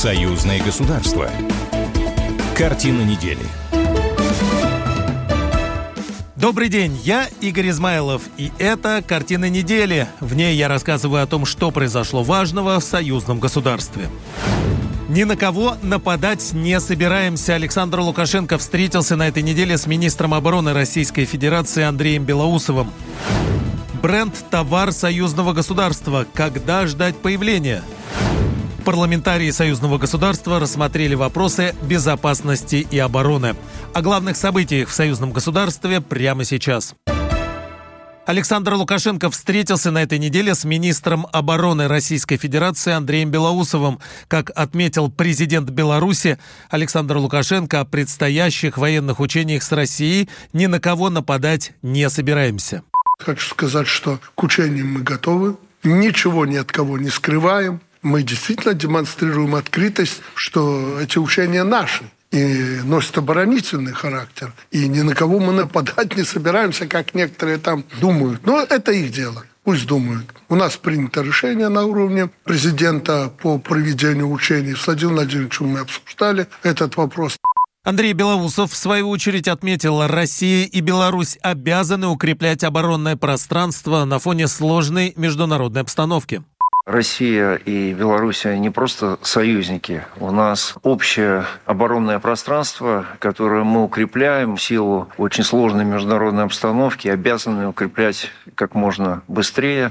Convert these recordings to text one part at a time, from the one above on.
Союзные государства. Картина недели. Добрый день, я Игорь Измайлов, и это «Картина недели». В ней я рассказываю о том, что произошло важного в союзном государстве. Ни на кого нападать не собираемся. Александр Лукашенко встретился на этой неделе с министром обороны Российской Федерации Андреем Белоусовым. Бренд «Товар союзного государства». Когда ждать появления? Парламентарии союзного государства рассмотрели вопросы безопасности и обороны. О главных событиях в союзном государстве прямо сейчас. Александр Лукашенко встретился на этой неделе с министром обороны Российской Федерации Андреем Белоусовым. Как отметил президент Беларуси, Александр Лукашенко, о предстоящих военных учениях с Россией ни на кого нападать не собираемся. Хочу сказать, что к учениям мы готовы, ничего ни от кого не скрываем. Мы действительно демонстрируем открытость, что эти учения наши и носят оборонительный характер. И ни на кого мы нападать не собираемся, как некоторые там думают. Но это их дело. Пусть думают. У нас принято решение на уровне президента по проведению учений. С Владимиром Владимировичем мы обсуждали этот вопрос. Андрей Белоусов, в свою очередь, отметил, Россия и Беларусь обязаны укреплять оборонное пространство на фоне сложной международной обстановки. Россия и Беларусь не просто союзники. У нас общее оборонное пространство, которое мы укрепляем в силу очень сложной международной обстановки, обязаны укреплять как можно быстрее.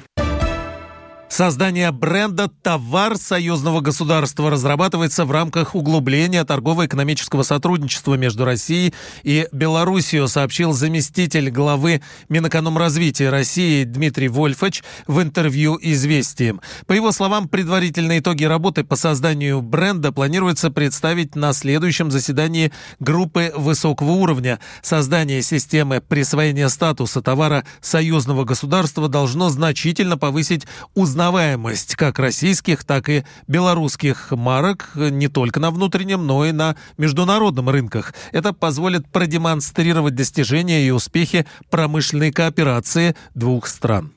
Создание бренда «Товар союзного государства» разрабатывается в рамках углубления торгово-экономического сотрудничества между Россией и Белоруссией, сообщил заместитель главы Минэкономразвития России Дмитрий Вольфович в интервью «Известиям». По его словам, предварительные итоги работы по созданию бренда планируется представить на следующем заседании группы высокого уровня. Создание системы присвоения статуса товара союзного государства должно значительно повысить узнаваемость как российских, так и белорусских марок не только на внутреннем, но и на международном рынках. Это позволит продемонстрировать достижения и успехи промышленной кооперации двух стран.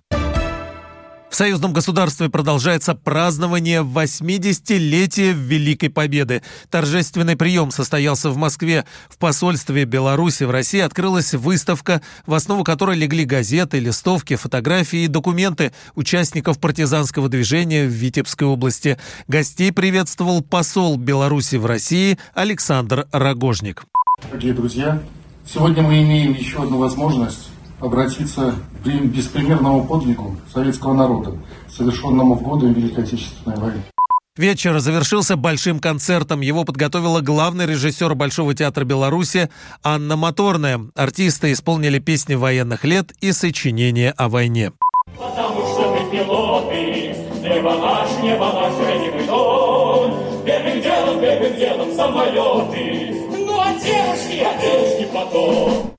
В союзном государстве продолжается празднование 80-летия Великой Победы. Торжественный прием состоялся в Москве. В посольстве Беларуси в России открылась выставка, в основу которой легли газеты, листовки, фотографии и документы участников партизанского движения в Витебской области. Гостей приветствовал посол Беларуси в России Александр Рогожник. Дорогие друзья, сегодня мы имеем еще одну возможность обратиться к беспримерному подвигу советского народа, совершенному в годы Великой Отечественной войны. Вечер завершился большим концертом. Его подготовила главный режиссер Большого театра Беларуси Анна Моторная. Артисты исполнили песни военных лет и сочинения о войне. Потому что мы пилоты, небо наш, родимый дом, первым делом самолеты, ну а девушки потом.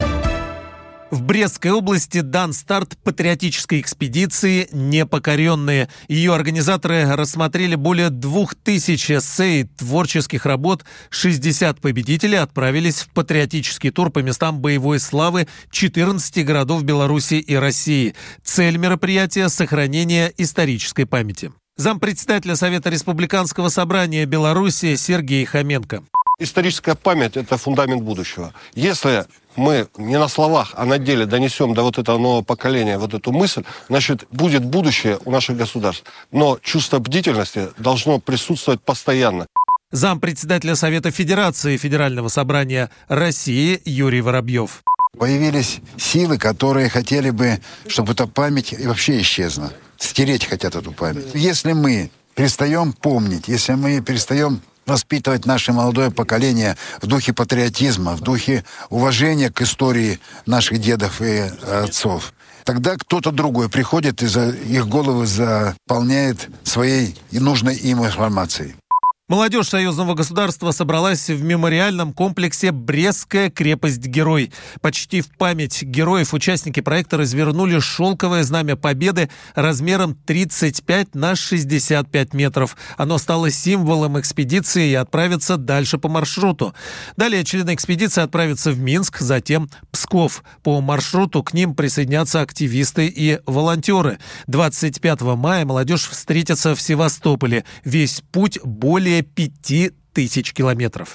В Брестской области дан старт патриотической экспедиции «Непокоренные». Ее организаторы рассмотрели более 2000 эссе и творческих работ. 60 победителей отправились в патриотический тур по местам боевой славы 14 городов Беларуси и России. Цель мероприятия – сохранение исторической памяти. Зампредседателя Совета Республиканского собрания Беларуси Сергей Хоменко. Историческая память – это фундамент будущего. Если мы не на словах, а на деле донесем до вот этого нового поколения вот эту мысль, значит, будет будущее у наших государств. Но чувство бдительности должно присутствовать постоянно. Зампредседателя Совета Федерации Федерального собрания России Юрий Воробьев. Появились силы, которые хотели бы, чтобы эта память вообще исчезла. Стереть хотят эту память. Если мы перестаем помнить, если мы перестаем воспитывать наше молодое поколение в духе патриотизма, в духе уважения к истории наших дедов и отцов, тогда кто-то другой приходит и их головы заполняет своей и нужной им информацией. Молодежь союзного государства собралась в мемориальном комплексе «Брестская крепость-герой». Почти в память героев участники проекта развернули шелковое знамя Победы размером 35 на 65 метров. Оно стало символом экспедиции и отправится дальше по маршруту. Далее члены экспедиции отправятся в Минск, затем Псков. По маршруту к ним присоединятся активисты и волонтеры. 25 мая молодежь встретится в Севастополе. Весь путь более более 5000 километров.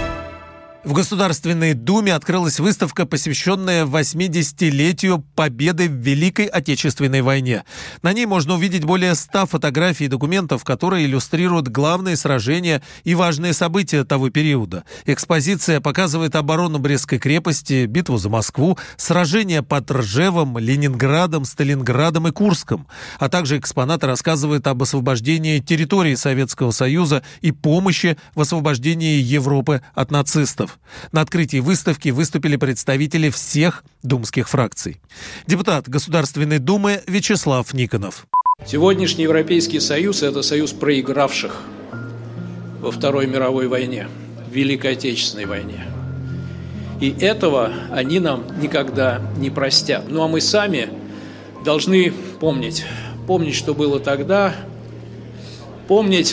В Государственной Думе открылась выставка, посвященная 80-летию победы в Великой Отечественной войне. На ней можно увидеть более 100 фотографий и документов, которые иллюстрируют главные сражения и важные события того периода. Экспозиция показывает оборону Брестской крепости, битву за Москву, сражения под Ржевом, Ленинградом, Сталинградом и Курском. А также экспонаты рассказывают об освобождении территории Советского Союза и помощи в освобождении Европы от нацистов. На открытии выставки выступили представители всех думских фракций. Депутат Государственной Думы Вячеслав Никонов. Сегодняшний Европейский Союз – это союз проигравших во Второй мировой войне, в Великой Отечественной войне. И этого они нам никогда не простят. Ну а мы сами должны помнить, что было тогда, помнить,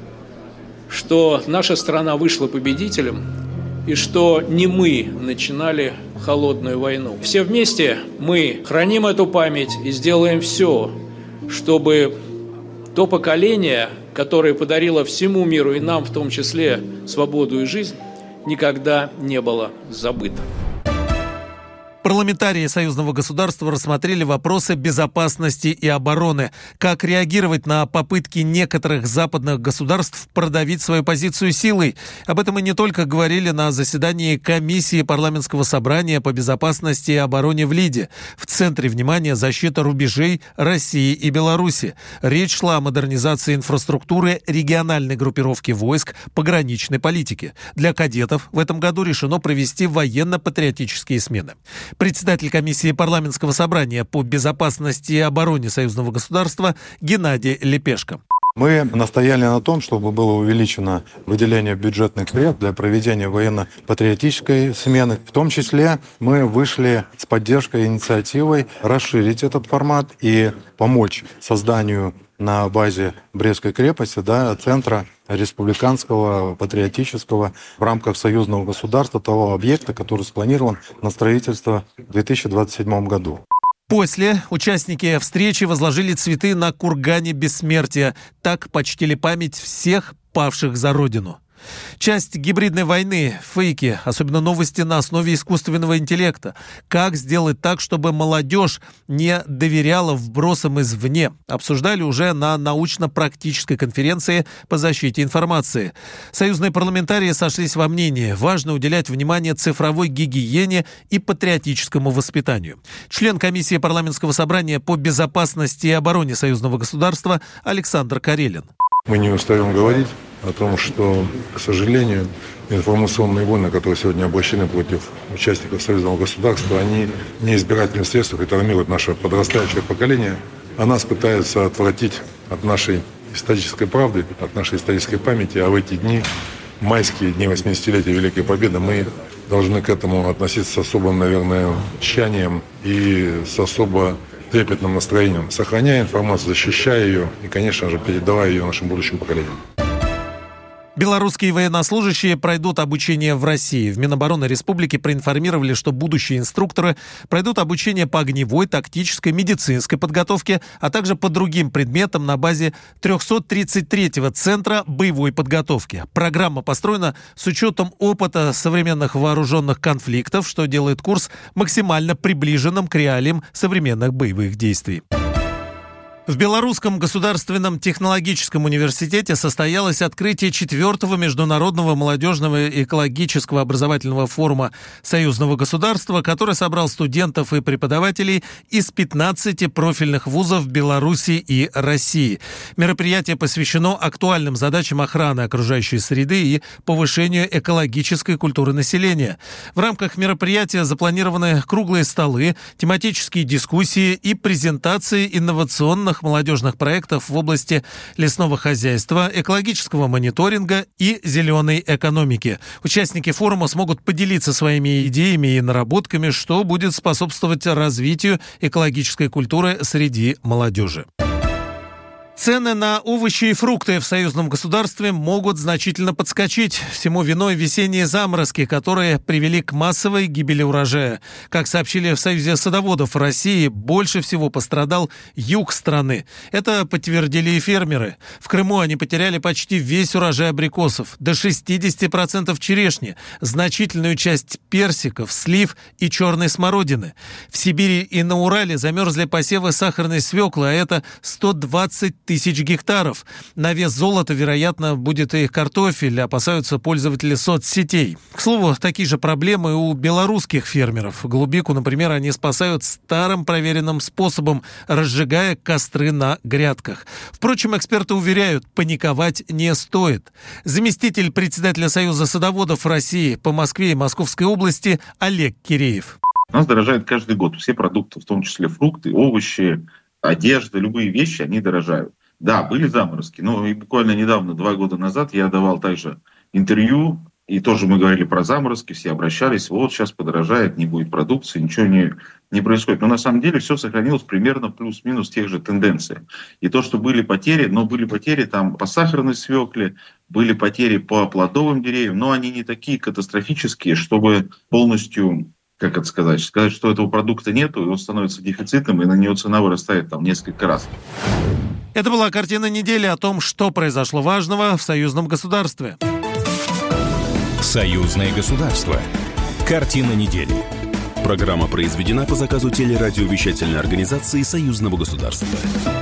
что наша страна вышла победителем, и что не мы начинали холодную войну. Все вместе мы храним эту память и сделаем все, чтобы то поколение, которое подарило всему миру и нам в том числе свободу и жизнь, никогда не было забыто. Парламентарии союзного государства рассмотрели вопросы безопасности и обороны. Как реагировать на попытки некоторых западных государств продавить свою позицию силой? Об этом мы не только говорили на заседании комиссии парламентского собрания по безопасности и обороне в Лиде. В центре внимания защита рубежей России и Беларуси. Речь шла о модернизации инфраструктуры региональной группировки войск пограничной политики. Для кадетов в этом году решено провести военно-патриотические смены. Председатель комиссии парламентского собрания по безопасности и обороне союзного государства Геннадий Лепешко. Мы настояли на том, чтобы было увеличено выделение бюджетных средств для проведения военно-патриотической смены. В том числе мы вышли с поддержкой инициативой расширить этот формат и помочь созданию на базе Брестской крепости центра республиканского, патриотического в рамках союзного государства, того объекта, который спланирован на строительство в 2027 году. После участники встречи возложили цветы на кургане бессмертия. Так почтили память всех павших за Родину. Часть гибридной войны, фейки, особенно новости на основе искусственного интеллекта. Как сделать так, чтобы молодежь не доверяла вбросам извне? Обсуждали уже на научно-практической конференции по защите информации. Союзные парламентарии сошлись во мнении: важно уделять внимание цифровой гигиене и патриотическому воспитанию. Член комиссии парламентского собрания по безопасности и обороне союзного государства Александр Карелин. Мы не устаем говорить о том, что, к сожалению, информационные войны, которые сегодня обращены против участников союзного государства, они не избирательным средством травмируют наше подрастающее поколение, а нас пытаются отвратить от нашей исторической правды, от нашей исторической памяти. А в эти дни, майские дни 80-летия Великой Победы, мы должны к этому относиться с особым, наверное, тщанием и с особо трепетным настроением, сохраняя информацию, защищая ее и, конечно же, передавая ее нашим будущим поколениям. Белорусские военнослужащие пройдут обучение в России. В Минобороны Республики проинформировали, что будущие инструкторы пройдут обучение по огневой, тактической, медицинской подготовке, а также по другим предметам на базе 333-го Центра боевой подготовки. Программа построена с учетом опыта современных вооруженных конфликтов, что делает курс максимально приближенным к реалиям современных боевых действий. В Белорусском государственном технологическом университете состоялось открытие 4-го международного молодежного экологического образовательного форума союзного государства, который собрал студентов и преподавателей из 15 профильных вузов Беларуси и России. Мероприятие посвящено актуальным задачам охраны окружающей среды и повышению экологической культуры населения. В рамках мероприятия запланированы круглые столы, тематические дискуссии и презентации инновационных молодежных проектов в области лесного хозяйства, экологического мониторинга и зеленой экономики. Участники форума смогут поделиться своими идеями и наработками, что будет способствовать развитию экологической культуры среди молодежи. Цены на овощи и фрукты в союзном государстве могут значительно подскочить. Всему виной весенние заморозки, которые привели к массовой гибели урожая. Как сообщили в Союзе садоводов России, больше всего пострадал юг страны. Это подтвердили и фермеры. В Крыму они потеряли почти весь урожай абрикосов, до 60% черешни, значительную часть персиков, слив и черной смородины. В Сибири и на Урале замерзли посевы сахарной свеклы, а это 120 тысяч гектаров. На вес золота, вероятно, будет и картофель, опасаются пользователи соцсетей. К слову, такие же проблемы у белорусских фермеров. Голубику, например, они спасают старым проверенным способом, разжигая костры на грядках. Впрочем, эксперты уверяют, паниковать не стоит. Заместитель председателя Союза садоводов России по Москве и Московской области Олег Киреев. У нас дорожает каждый год все продукты, в том числе фрукты, овощи, одежда, любые вещи, они дорожают. Да, были заморозки, но и буквально недавно, 2 года назад, я давал также интервью, и тоже мы говорили про заморозки, все обращались, вот сейчас подорожает, не будет продукции, ничего не происходит. Но на самом деле все сохранилось примерно плюс-минус тех же тенденций. И то, что были потери, но были потери там по сахарной свекле, были потери по плодовым деревьям, но они не такие катастрофические, чтобы полностью... как это сказать, что этого продукта нету, и он становится дефицитом, и на него цена вырастает там несколько раз. Это была картина недели о том, что произошло важного в союзном государстве. Союзное государство. Картина недели. Программа произведена по заказу телерадиовещательной организации Союзного государства.